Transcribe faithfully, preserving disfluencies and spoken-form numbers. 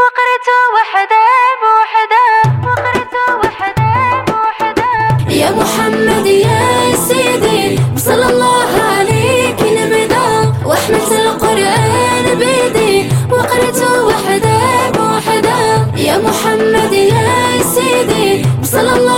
وقرته وحده بوحده وقرته وحده بوحده. يا محمد يا سيدي صلى الله عليك نبدا واحمد القرآن بيدي وقرته وحده بوحده. يا محمد يا سيدي صلى الله